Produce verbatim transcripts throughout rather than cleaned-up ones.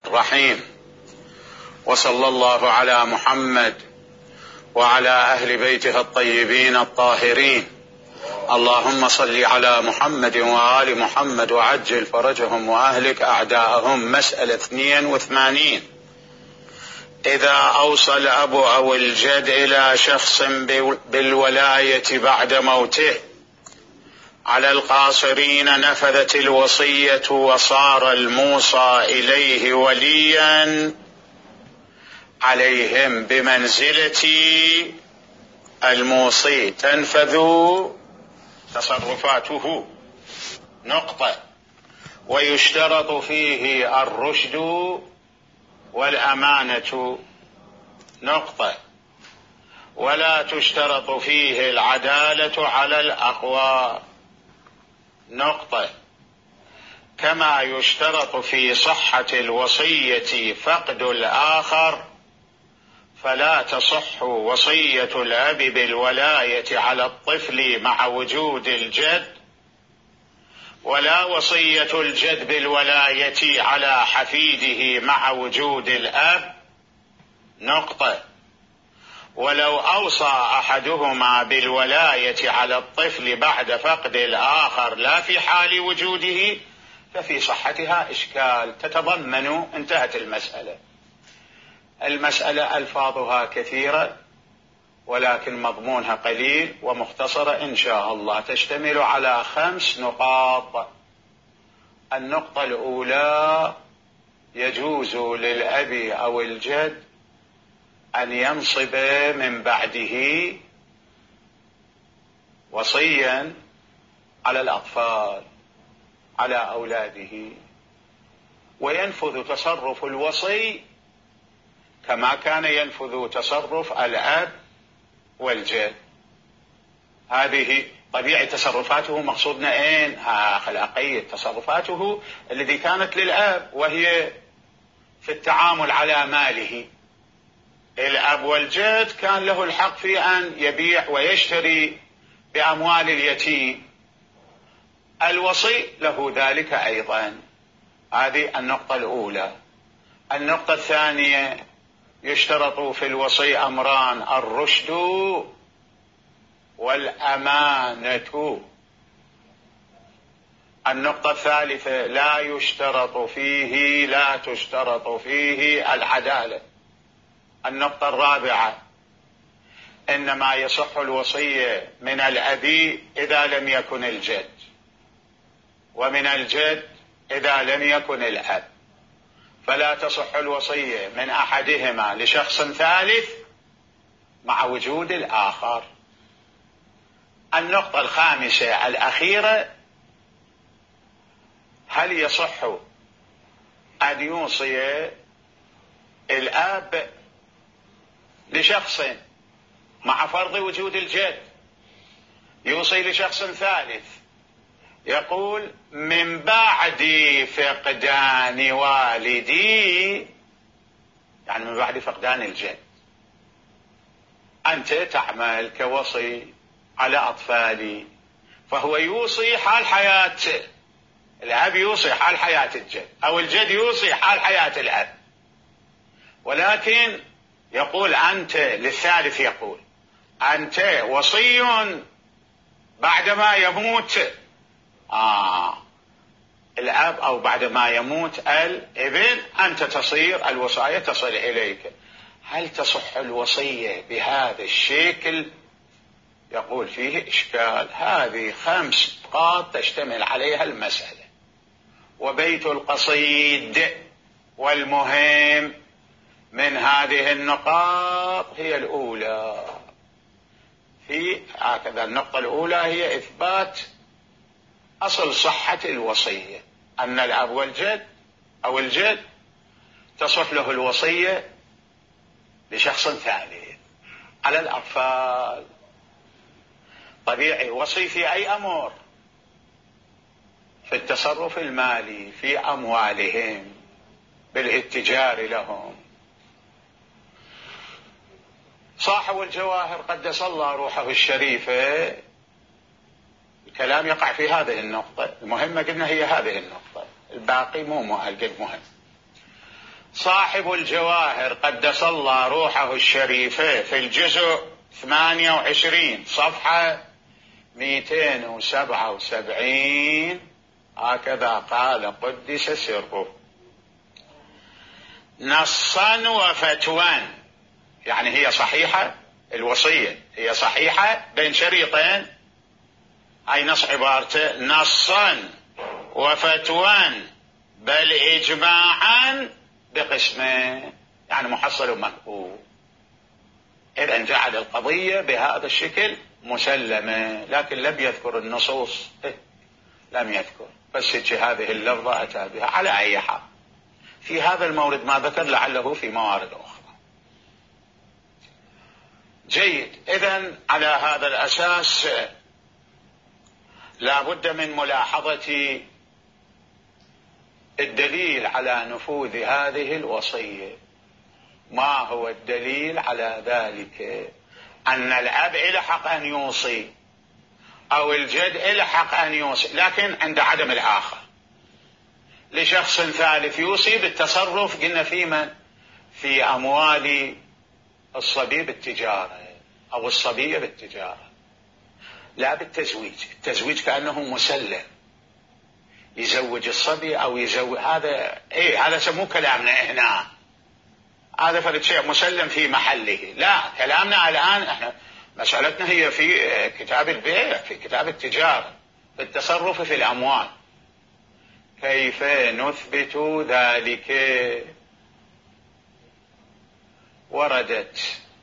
الرحيم. وصلى الله على محمد وعلى أهل بيته الطيبين الطاهرين. اللهم صل على محمد وآل محمد وعجل فرجهم وأهلك أعداءهم. مسألة اثنين وثمانين: إذا أوصى الأب أو الجد إلى شخص بالولاية بعد موته على القاصرين نفذت الوصية وصار الموصى إليه وليا عليهم بمنزلة الموصي، تنفذ تصرفاته. نقطة. ويشترط فيه الرشد والأمانة. نقطة. ولا تشترط فيه العدالة على الأقوى. نقطة. كما يشترط في صحة الوصية فقد الآخر، فلا تصح وصية الأب بالولاية على الطفل مع وجود الجد، ولا وصية الجد بالولاية على حفيده مع وجود الأب. نقطة. ولو أوصى أحدهما بالولاية على الطفل بعد فقد الآخر لا في حال وجوده، ففي صحتها إشكال تتضمن. انتهت المسألة. المسألة ألفاظها كثيرة ولكن مضمونها قليل ومختصرة إن شاء الله. تشتمل على خمس نقاط. النقطة الأولى: يجوز للأب أو الجد أن ينصب من بعده وصيا على الأطفال، على أولاده، وينفذ تصرف الوصي كما كان ينفذ تصرف الأب والجد. هذه طبيعة تصرفاته. مقصودنا اين؟ أخلاقية تصرفاته التي كانت للأب، وهي في التعامل على ماله. الأب والجد كان له الحق في أن يبيع ويشتري بأموال اليتيم. الوصي له ذلك أيضا. هذه النقطة الأولى. النقطة الثانية: يشترط في الوصي أمران: الرشد والأمانة. النقطة الثالثة: لا يشترط فيه لا تشترط فيه العدالة. النقطة الرابعة: إنما يصح الوصية من الأب إذا لم يكن الجد، ومن الجد إذا لم يكن الأب، فلا تصح الوصية من أحدهما لشخص ثالث مع وجود الآخر. النقطة الخامسة الأخيرة: هل يصح أن يوصي الأب لشخص مع فرض وجود الجد، يوصي لشخص ثالث، يقول من بعد فقدان والدي، يعني من بعد فقدان الجد، أنت تعمل كوصي على أطفالي، فهو يوصي حال حياة الأب، يوصي حال حياة الجد، أو الجد يوصي حال حياة الأب، ولكن يقول أنت للثالث، يقول أنت وصي بعدما يموت آه الأب، أو بعدما يموت الابن، أنت تصير الوصاية تصل إليك. هل تصح الوصية بهذا الشكل؟ يقول فيه إشكال. هذه خمس نقاط تشتمل عليها المسألة، وبيت القصيد والمهم من هذه النقاط هي الأولى. في هكذا النقطة الأولى هي إثبات أصل صحة الوصية، أن الأب والجد أو الجد تصح له الوصية لشخص ثالث على الأطفال. طبيعي وصي في أي أمر؟ في التصرف المالي في أموالهم، بالاتجار لهم. صاحب الجواهر قدس الله روحه الشريفة الكلام يقع في هذه النقطة المهمة، قلنا هي هذه النقطة، الباقي مو قد مهم. صاحب الجواهر قدس الله روحه الشريفة في الجزء ثمانية وعشرين صفحة مئتين وسبعة وسبعين هكذا قال قدس سره: نصا وفتوى، يعني هي صحيحة، الوصية هي صحيحة بين شريطين، أي نص عبارته نصا وفتوى بل إجماعا بقسمين، يعني محصل ومنقول. إذن جعل القضية بهذا الشكل مسلمة، لكن لم يذكر النصوص، إيه؟ لم يذكر، بس هذه اللفظة أتى بها. على أي حال في هذا المورد ما ذكر، لعله في موارد أخرى. جيد. إذن على هذا الأساس لا بد من ملاحظة الدليل على نفوذ هذه الوصية. ما هو الدليل على ذلك؟ أن الأب له حق أن يوصي أو الجد له حق أن يوصي، لكن عند عدم الآخر. لشخص ثالث يوصي بالتصرف، قلنا في من؟ في أموال الصبي بالتجارة أو الصبية بالتجارة، لا بالتزويج. التزويج كأنه مسلم، يزوج الصبي أو يزوج، هذا إيه، هذا سموه كلامنا هنا، هذا فرد شيء مسلم في محله. لا، كلامنا الآن احنا مسألتنا هي في كتاب البيع، في كتاب التجارة، في التصرف في الأموال. كيف نثبت ذلك؟ وردت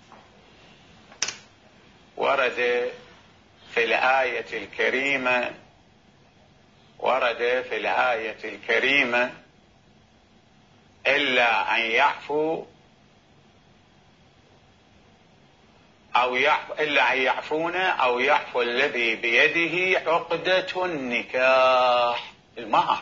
ورد في الآية الكريمة ورد في الآية الكريمة إلا أن يعفو أو يعفو إلا أن يعفون أو يعفو الذي بيده عقدة النكاح. المهر،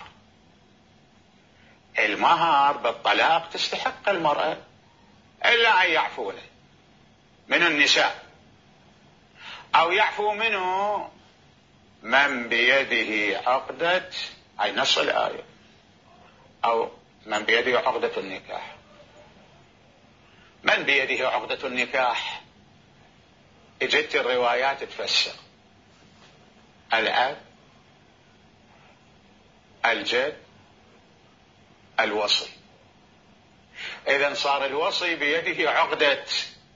المهر بالطلاق تستحق المرأة، إلا أن يعفون من النساء أو يعفو منه من بيده عقدة، أي نص الآية، أو من بيده عقدة النكاح. من بيده عقدة النكاح؟ اجت الروايات تفسر: الأب، الجد، الوصي. إذن صار الوصي بيده عقدة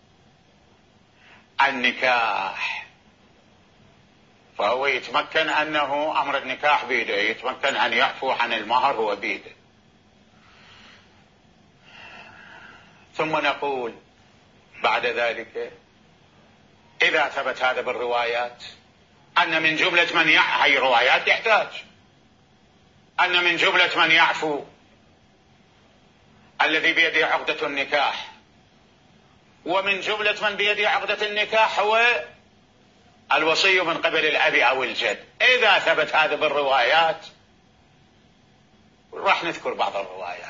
النكاح، فهو يتمكن أنه أمر النكاح بيده، يتمكن أن يعفو عن المهر هو بيده. ثم نقول بعد ذلك: إذا ثبت هذا بالروايات أن من جملة من يعفو، هي روايات يحتاج أن من جملة من يعفو الذي بيده عقدة النكاح، ومن جملة من بيده عقدة النكاح هو الوصي من قبل الأب أو الجد. إذا ثبت هذا بالروايات راح نذكر بعض الروايات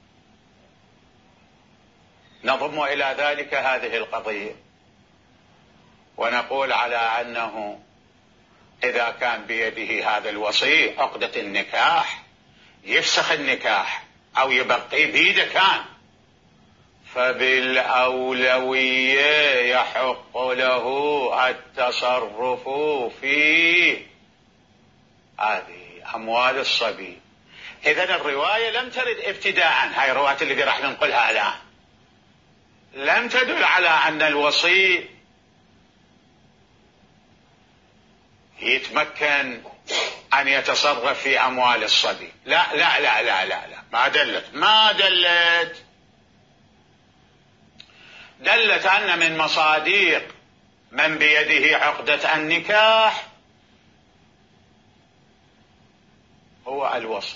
نضم إلى ذلك هذه القضية، ونقول على أنه إذا كان بيده هذا الوصي عقدة النكاح، يفسخ النكاح أو يبقي بيده كان، فبالأولوية يحق له التصرف في هذه أموال الصبي. إذن الرواية لم ترد ابتداء، هاي الروايات اللي راح ننقلها الآن لم تدل على أن الوصي يتمكن أن يتصرف في أموال الصبي. لا لا لا لا لا, لا. ما دلت ما دلت دلت أن من مصادق من بيده عقدة النكاح هو الوصي.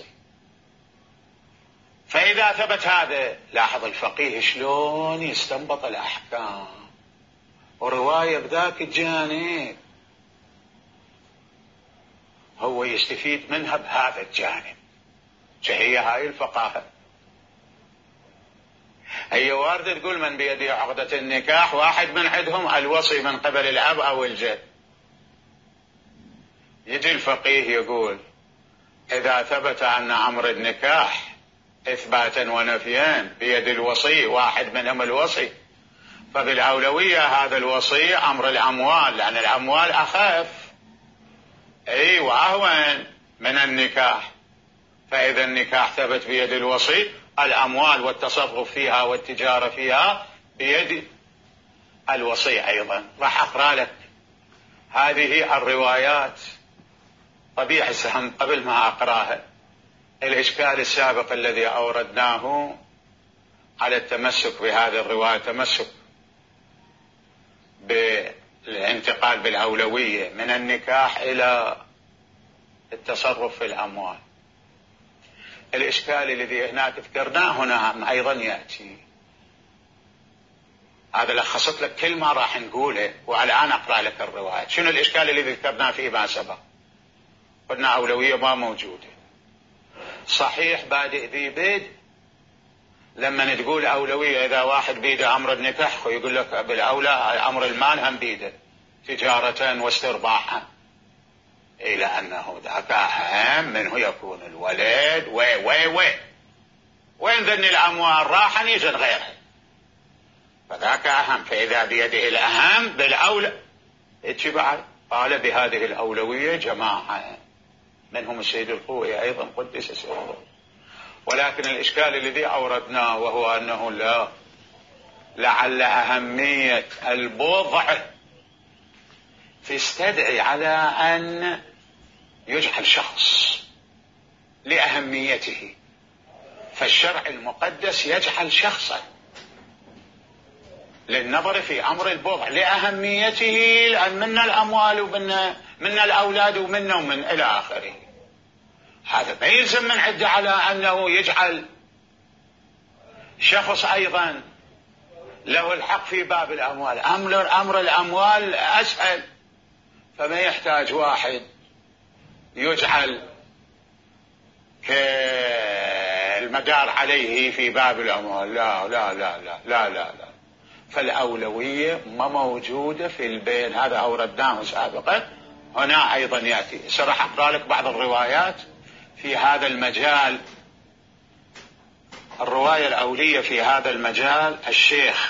فإذا ثبت هذا، لاحظ الفقيه شلون يستنبط الأحكام، ورواية بذاك الجانب هو يستفيد منها بهذا الجانب. فهي هاي الفقاهة، هي واردة تقول من بيده عقدة النكاح، واحد من عندهم الوصي من قبل الأب أو الجد. يجي الفقيه يقول: إذا ثبت أن أمر النكاح إثباتا ونفيا بيد الوصي، واحد منهم الوصي، فبالأولوية هذا الوصي أمر الأموال، لأن الأموال أخف أي وأهون من النكاح. فإذا النكاح ثبت بيد الوصي، الأموال والتصرف فيها والتجارة فيها بيد الوصي أيضا. راح أقرأ لك هذه الروايات طبيعي سهم قبل ما أقرأها. الإشكال السابق الذي أوردناه على التمسك بهذه الرواية، تمسك بالانتقال بالأولوية من النكاح إلى التصرف في الأموال. الإشكال الذي هناك ذكرناه هنا أيضا يأتي. هذا لخصت لك كل ما راح نقوله، والآن أقرأ لك الرواية. شنو الإشكال الذي ذكرناه فيه ما سبق؟ قلنا أولوية ما موجودة. صحيح بادئ ذي بيد، لما تقول أولوية إذا واحد بيده أمر النكاح يقول لك بالأولى أمر المال هم بيده تجارة واسترباحا، إلى أنه ذاك أهم منه يكون الولد وي وي وي وين ذن الأموال راح يجد غيرها، فذاك أهم. فإذا بيده الأهم بالأولى اتباع. قال بهذه الأولوية جماعة منهم السيد الخوئي أيضا قدس سره. ولكن الإشكال الذي أوردناه وهو أنه لا لعل أهمية البضع تستدعي على أن يجعل شخص لأهميته، فالشرع المقدس يجعل شخصا للنظر في أمر البضع لأهميته، لأن منا الأموال ومنا منا الأولاد ومنا ومن إلى آخره. هذا ما يلزم من عدة على أنه يجعل شخص أيضا له الحق في باب الأموال. أمر, أمر الأموال أسهل، فما يحتاج واحد يجعل كالمدار عليه في باب الأموال. لا لا لا لا لا لا, لا. فالأولوية ما موجودة في البين. هذا أوردناه سابقا، هنا أيضا يأتي. سرح أقرأ لك بعض الروايات في هذا المجال. الرواية الأولية في هذا المجال الشيخ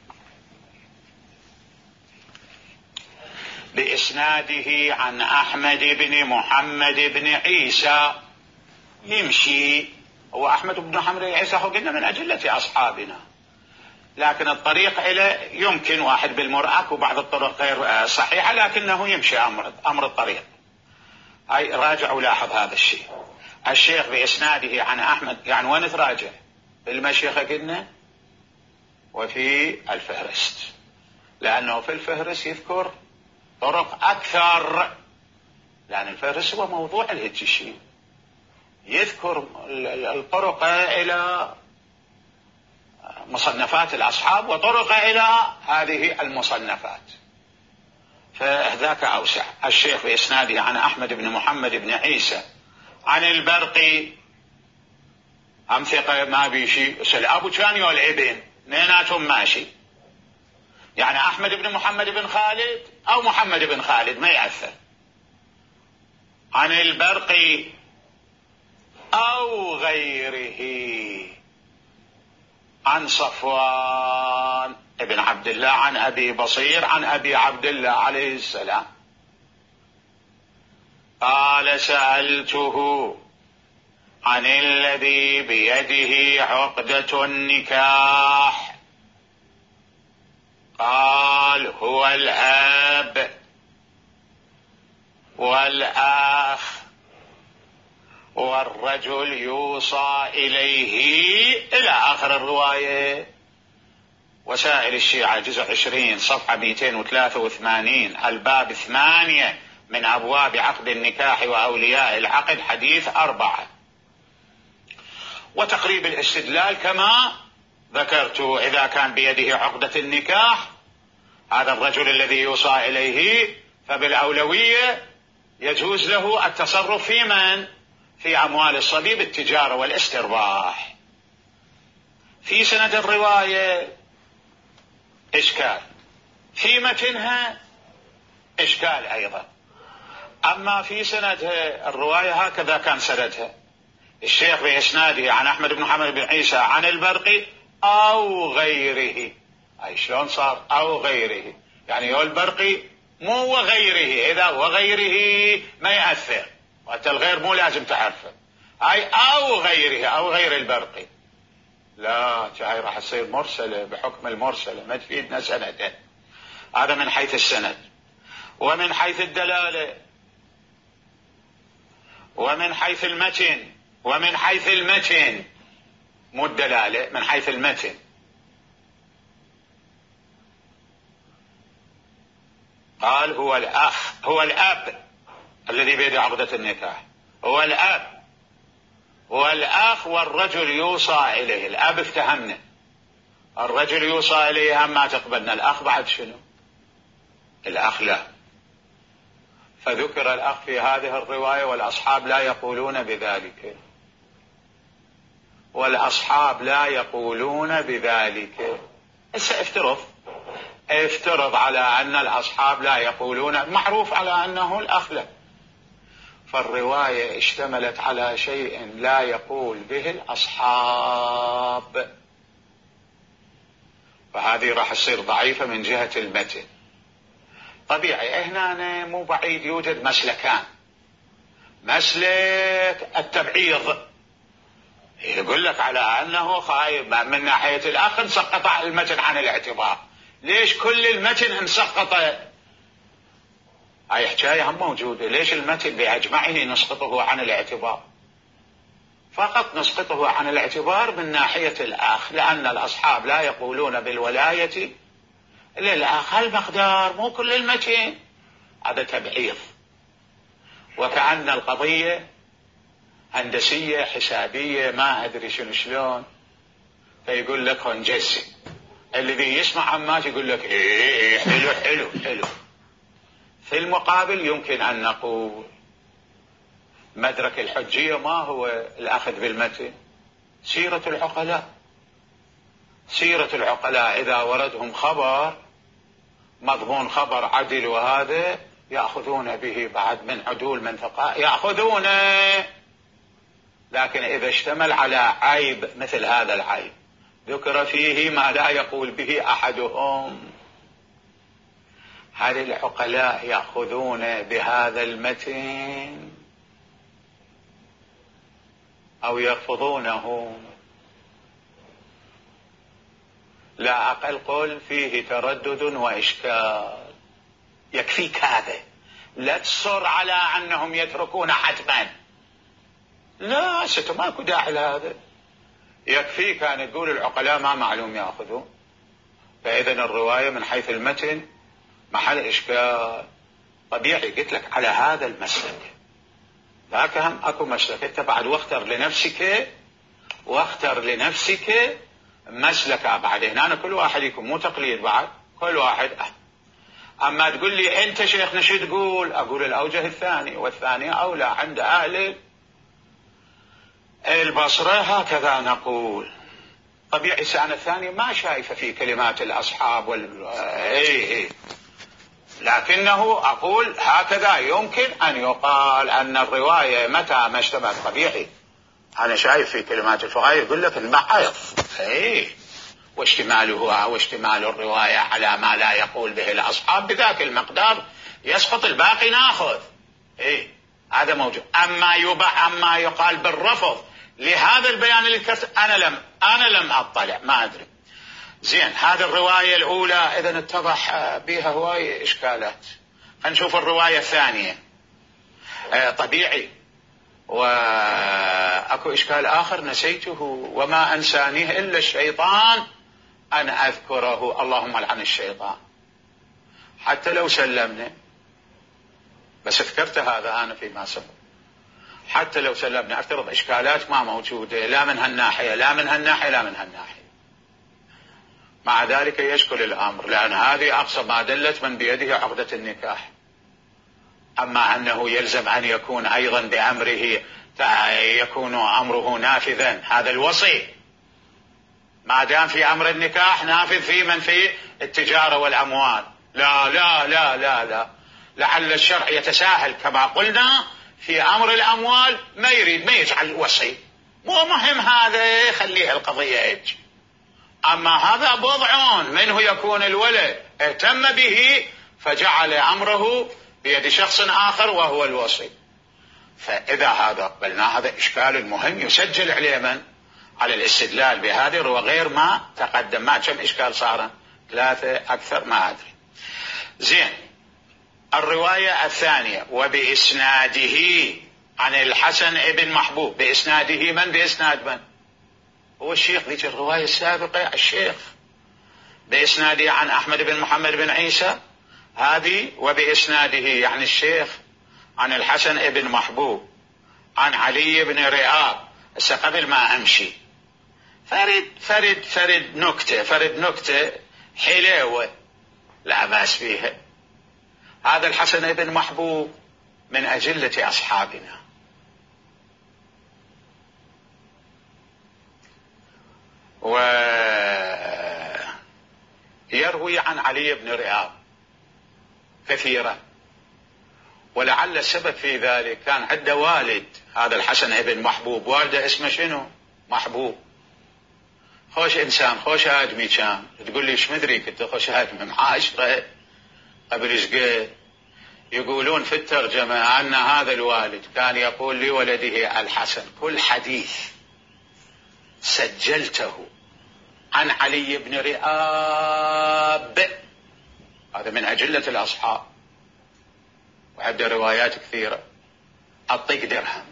بإسناده عن أحمد بن محمد بن عيسى يمشي. هو أحمد بن محمد بن عيسى هو قلنا من أجلة أصحابنا، لكن الطريق إلى يمكن واحد بالمرأة وبعض الطرق غير صحيحة، لكنه يمشي أمر, أمر الطريق. أي راجع ولاحظ هذا الشيء. الشيخ بإسناده عن أحمد، يعني وين تراجع؟ بالمشيخة قلنا وفي الفهرست، لأنه في الفهرست يذكر طرق أكثر، لأن الفهرست هو موضوع الهجشي، يذكر الطرق إلى مصنفات الأصحاب وطرق إلى هذه المصنفات، فذاك أوسع. الشيخ بإسناده عن أحمد بن محمد بن عيسى عن البرقي هم ثقة ما بيشي سل أبو كان والابن نيناتهم ماشي، يعني أحمد بن محمد بن خالد أو محمد بن خالد ما يأثر. عن البرقي أو غيره عن صفوان ابن عبد الله عن أبي بصير عن أبي عبد الله عليه السلام قال سألته عن الذي بيده عقدة النكاح، قال هو الأب والأخ والرجل يوصى إليه إلى آخر الرواية. وسائل الشيعة جزء عشرين صفحة مئتين وثلاثة وثمانين الباب ثمانية من أبواب عقد النكاح وأولياء العقد حديث أربعة. وتقريب الاستدلال كما ذكرت، إذا كان بيده عقدة النكاح هذا الرجل الذي يوصى إليه فبالأولوية يجوز له التصرف في من؟ في أموال الصبي بالتجارة والاسترباح. في سند الرواية إشكال، في متنها إشكال أيضا. أما في سندها الرواية هكذا كان سندها، الشيخ بإسناده عن أحمد بن محمد بن عيسى عن البرقي أو غيره. أي شلون صار أو غيره؟ يعني هو البرقي مو وغيره، إذا وغيره ما يأثر، وأنت الغير مو لازم تعرفه. أي أو غيره، أو غير البرقي. لا، هاي راح تصير مرسلة بحكم المرسلة، ما تفيدنا سنده. هذا من حيث السند. ومن حيث الدلالة، ومن حيث المتن، ومن حيث المتن مو الدلالة، من حيث المتن. قال هو الأخ، هو الأب الذي بيده عقدة النكاح، هو الأب، هو الأخ والرجل يوصى إليه. الأب افتهمنا، الرجل يوصى إليه هم ما تقبلنا. الأخ بعد شنو؟ الأخ لا. فذكر الأخ في هذه الرواية، والأصحاب لا يقولون بذلك، والأصحاب لا يقولون بذلك. هسه افترض افترض على أن الأصحاب لا يقولون، معروف على أنه الأخ لا، فالرواية اشتملت على شيء لا يقول به الأصحاب، فهذه راح تصير ضعيفة من جهة المتن. طبيعي هنا مو بعيد يوجد مسلكان. مسلك التبعيض يقول لك على أنه خايب من ناحية الأخ انسقط المتن عن الاعتبار. ليش كل المتن انسقط؟ هاي حكاية هم موجودة. ليش المتن بأجمعه نسقطه عن الاعتبار؟ فقط نسقطه عن الاعتبار من ناحية الأخ، لأن الأصحاب لا يقولون بالولاية للأخ. هالمقدار مو كل المتن، هذا تبعيض. وكأن القضية هندسية حسابية ما أدري شنو شلون، فيقول لك هنجزي. الذي يسمع عمات يقول لك إيه حلو حلو حلو. في المقابل يمكن أن نقول مدرك الحجية ما هو الأخذ بالمتن؟ سيرة العقلاء. سيرة العقلاء إذا وردهم خبر مضمون خبر عدل وهذا يأخذون به بعد من عدول من ثقاء يأخذونه. لكن إذا اشتمل على عيب مثل هذا العيب ذكر فيه ما لا يقول به أحدهم، هل العقلاء يأخذون بهذا المتن أو يرفضونه؟ لا أقل قل فيه تردد وإشكال. يكفيك هذا، لا تصر على أنهم يتركون حتما. لا ستة ماكو داعي لهذا. يكفيك أن تقول العقلاء ما معلوم يأخذون. فإذا الرواية من حيث المتن محل إشكال. طبيعي قلت لك على هذا المسلك. ذاك هم أكو مسلك. أنت بعد واختر لنفسك، واختر لنفسك مسلك. بعد هنا كل واحد يكون مو تقليد، بعد كل واحد. أما تقول لي أنت شيخنا شو تقول؟ أقول الأوجه الثاني، والثاني أولى عند أهل البصرة هكذا نقول. طبيعي سنة الثاني ما شايفة في كلمات الأصحاب وال إيه إيه. لكنه أقول هكذا يمكن أن يقال أن الرواية متى ما اشتملت. طبيعي أنا شايف في كلمات الفقهاء يقول لك المحيض إيه، واشتماله واشتمال الرواية على ما لا يقول به الأصحاب بذاك المقدار يسقط، الباقي ناخذ. إيه هذا موجود. أما يبع أما يقال بالرفض لهذا البيان اللي كتب أنا لم أنا لم أطلع، ما أدري. زين، هذه الرواية الأولى إذا اتضح بها هواي إشكالات. هنشوف الرواية الثانية. آه طبيعي. وأكو إشكال آخر نسيته وما أنسانيه إلا الشيطان أن أذكره. اللهم لعن الشيطان. حتى لو سلمنا، بس اذكرت هذا أنا فيما سبق، حتى لو سلمنا افترض إشكالات ما موجودة لا من هالناحية لا من هالناحية لا من هالناحية، مع ذلك يشكل الأمر، لأن هذه أقصى ما دلت من بيده عقدة النكاح. أما أنه يلزم أن يكون أيضا بأمره يكون أمره نافذا، هذا الوصي ما دام في أمر النكاح نافذ في من في التجارة والأموال. لا لا لا لا لا لعل الشرع يتساهل كما قلنا في أمر الأموال، ما يريد ما يجعل وصي، مو مهم هذا، خليها القضية هيك. أما هذا بضع منه يكون الولد، اهتم به فجعل أمره بيد شخص آخر وهو الوصي. فإذا هذا قلنا هذا إشكال مهم يسجل عليه من؟ على الاستدلال بهذه وغير ما تقدم. ما كم إشكال صار؟ ثلاثة أكثر ما أدري. زين، الرواية الثانية وبإسناده عن الحسن ابن محبوب. بإسناده من؟ بإسناد من؟ هو الشيخ. ذيك الرواية السابقة الشيخ. بإسناده عن أحمد بن محمد بن عيسى، هذه وبإسناده يعني الشيخ عن الحسن ابن محبوب عن علي بن رئاب. هسه قبل ما أمشي فرد فرد فرد نكتة فرد نكتة حلوة لا بأس بها. هذا الحسن ابن محبوب من أجلة أصحابنا، ويروي عن علي بن رئاب كثيرا، ولعل السبب في ذلك كان عنده والد هذا الحسن ابن محبوب، والده اسمه شنو؟ محبوب. خوش إنسان، خوش آدمي كان. تقول لي ايش مدري؟ كنت خوش آدمي مع عشرة قبل إشقد. يقولون في الترجمة أن هذا الوالد كان يقول لولده الحسن كل حديث سجلته عن علي بن رئاب، هذا من أجلة الأصحاب وعنده روايات كثيرة، أعطيك درهم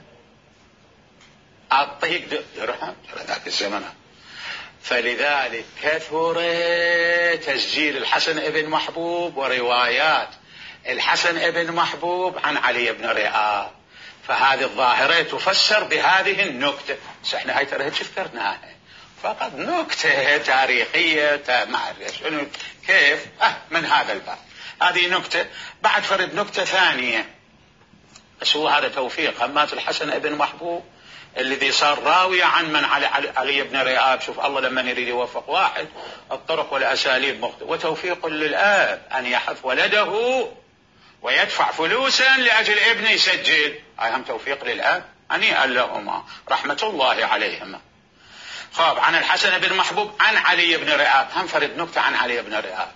أعطيك درهم ذاك الزمن. فلذلك كثر تسجيل الحسن ابن محبوب وروايات الحسن ابن محبوب عن علي بن رئاب. فهذه الظاهرة تفسر بهذه النكتة. احنا هاي ترى ذكرناها فقط نكتة تاريخية ما أعرف شنو كيف أه من هذا الباب. هذه نكتة. بعد فرد نكتة ثانية، بس هو هذا توفيق همات الحسن ابن محبوب الذي صار راوية عن من علي, علي, علي بن رئاب. شوف الله لما يريد يوفق واحد الطرق والأساليب مختلفة. وتوفيق للآب أن يحث ولده ويدفع فلوسا لأجل ابنه يسجل، أهم توفيق للآب هنيئا لهما رحمة الله عليهما. خاب عن الحسن بن محبوب عن علي بن رئاب. هم فرد نكتة عن علي بن رئاب.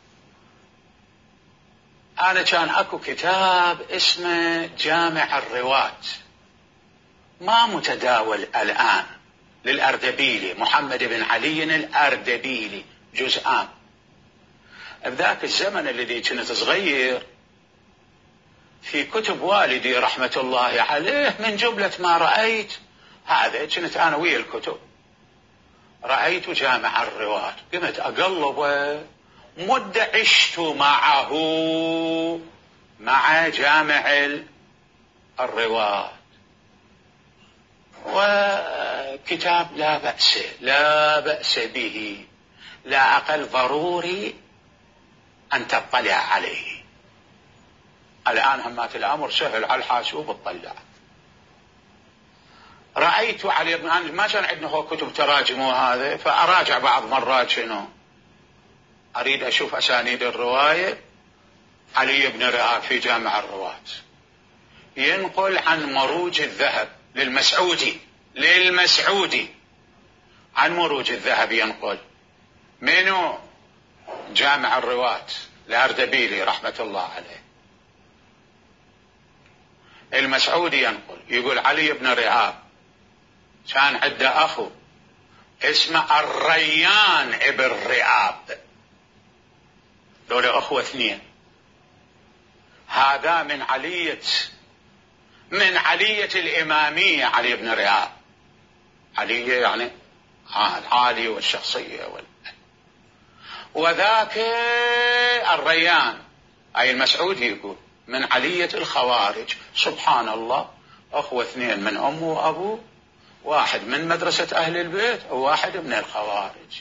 أنا كان أكو كتاب اسمه جامع الرواة ما متداول الآن للأردبيلي، محمد بن علي الأردبيلي، جزءان. بذاك الزمن الذي كنت صغير في كتب والدي رحمة الله عليه من جملة ما رأيت هذا، كنت أنا ويا الكتب رأيت جامع الرواة، قمت أقلب مدة عشت معه مع جامع الرواة. وكتاب لا بأس لا بأس به، لا أقل ضروري أن تطلع عليه. الآن همات الأمر سهل على الحاسوب اطلع. رأيت علي بن أنس ما كان عندنا هو كتب تراجم وهذا، فأراجع بعض مرات شنو أريد أشوف أسانيد الرواية. علي بن رئاب في جامع الرواة ينقل عن مروج الذهب للمسعودي للمسعودي عن مروج الذهب ينقل منو؟ جامع الرواة الأردبيلي رحمة الله عليه. المسعودي ينقل يقول علي بن رئاب كان عنده أخو اسمه الريان ابن رئاب، دول أخوة اثنين. هذا من علية من علية الإمامية علي بن رئاب. علية يعني العالي والشخصية وال... وذاك الريان أي المسعودي يقول من علية الخوارج. سبحان الله، أخوة اثنين من أم وأبو، واحد من مدرسة أهل البيت وواحد من الخوارج.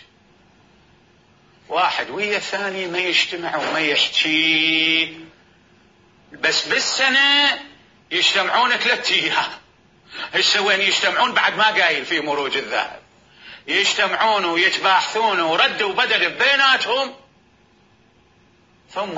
واحد ويا الثاني ما يجتمع وما يحكي، بس بالسنة يجتمعون ثلاثة أيام. هسه وين يجتمعون بعد ما قايل في مروج الذهب، يجتمعون ويتباحثون وردوا بدل بيناتهم ثم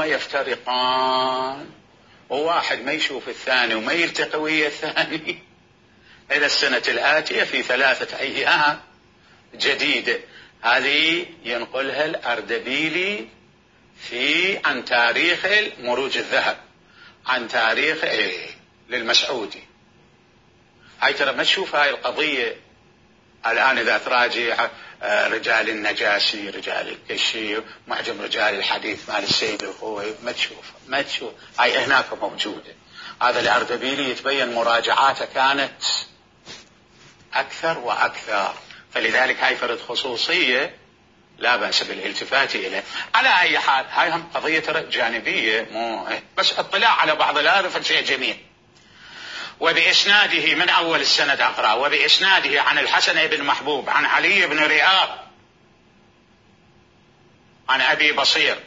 يفترقان، وواحد ما يشوف الثاني وما يلتقي ويا الثاني إلى السنة الآتية في ثلاثة أيام جديدة. هذه ينقلها الأردبيلي في عن تاريخ مروج الذهب، عن تاريخ إيه للمسعودي. هاي ترى ما تشوف هاي القضية الآن إذا تراجع رجال النجاشي، رجال الكشي، معجم رجال الحديث مال السيد الخوي، ما تشوف ما تشوف هاي هناك موجودة. هذا الأردبيلي يتبين مراجعاته كانت أكثر وأكثر، فلذلك هاي فرد خصوصية لا بأس بالالتفات إليه. على أي حال هاي هم قضية جانبية، مو بس اطلاع على بعض هذا فشيء جميل. وبإسناده من أول السند أقرأ. وبإسناده عن الحسن بن محبوب عن علي بن رئاب عن أبي بصير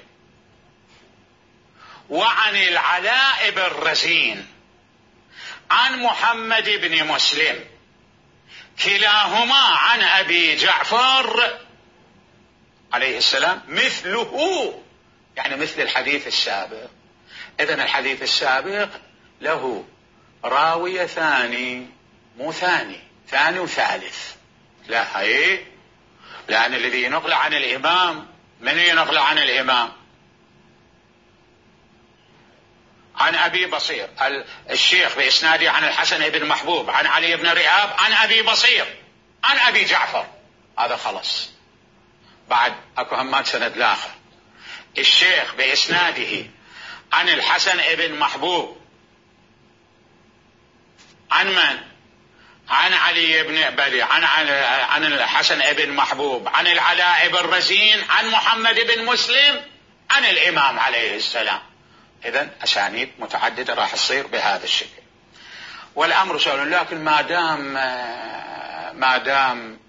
وعن العلاء بن رزين عن محمد بن مسلم كلاهما عن أبي جعفر عليه السلام مثله، يعني مثل الحديث السابق. إذن الحديث السابق له راوية ثاني، مو ثاني، ثاني وثالث. لا هي لأن الذي ينقل عن الإمام من ينقل عن الإمام؟ عن أبي بصير الشيخ بإسناده عن الحسن بن محبوب عن علي بن رئاب عن أبي بصير عن أبي جعفر، هذا خلص. بعد أكو همات سند الآخر الشيخ بإسناده عن الحسن بن محبوب عن من؟ عن علي بن بلي عن عن الحسن بن محبوب عن العلاء بن رزين عن محمد بن مسلم عن الإمام عليه السلام. إذن أسانيد متعددة راح تصير بهذا الشكل. والأمر سهل، لكن ما دام ما دام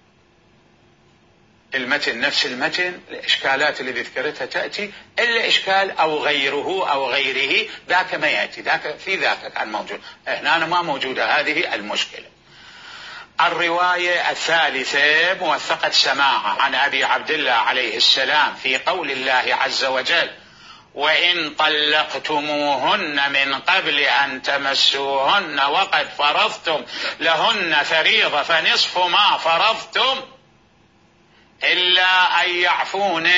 المتن نفس المتن، الإشكالات اللي ذكرتها تأتي، إلا إشكال أو غيره أو غيره ذاك ما يأتي، ذاك في ذاك كان موجود، هنا ما موجودة هذه المشكلة. الرواية الثالثة موثقة سماعة عن أبي عبد الله عليه السلام في قول الله عز وجل: وإن طلقتموهن من قبل أن تمسوهن وقد فرضتم لهن فريضة فنصف ما فرضتم إلا أن يعفون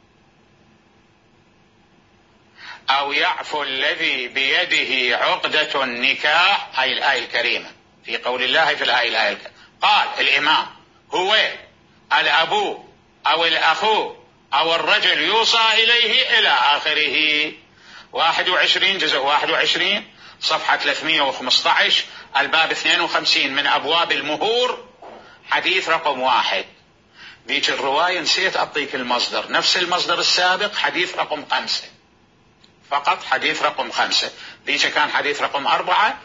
أو يعفو الذي بيده عقدة النكاح. هاي الآية الكريمة في قول الله في الآية الآية الكريمة. قال الإمام: هو الأبو أو الأخو أو الرجل يوصى إليه إلى آخره. واحد وعشرين جزء واحد وعشرين صفحة ثلاثمئة وخمسة عشر الباب اثنين وخمسين من أبواب المهور حديث رقم واحد. ذيك الرواية نسيت أعطيك المصدر، نفس المصدر السابق حديث رقم خمسة، فقط حديث رقم خمسة. ذيك كان حديث رقم أربعة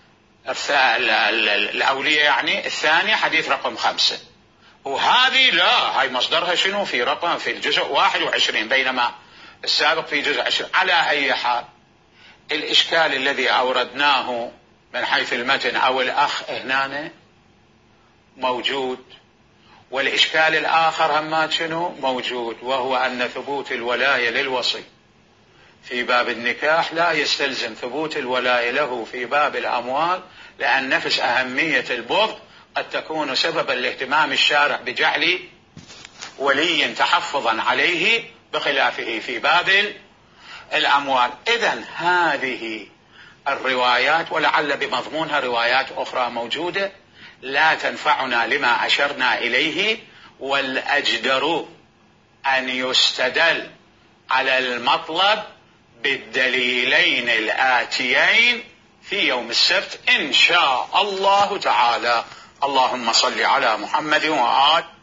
الأولية، يعني الثانية حديث رقم خمسة. وهذه لا، هاي مصدرها شنو؟ في رقم في الجزء واحد وعشرين، بينما السابق في جزء عشرين. على أي حال الإشكال الذي أوردناه من حيث المتن أو الأخ هنا موجود، والإشكال الآخر همات شنو موجود، وهو أن ثبوت الولاية للوصي في باب النكاح لا يستلزم ثبوت الولاية له في باب الأموال، لأن نفس أهمية البغض قد تكون سببا لاهتمام الشارع بجعل ولي تحفظا عليه بخلافه في باب الأموال. إذن هذه الروايات ولعل بمضمونها روايات أخرى موجودة لا تنفعنا لما أشرنا إليه، والأجدر أن يستدل على المطلب بالدليلين الآتيين في يوم السبت إن شاء الله تعالى. اللهم صل على محمد وآل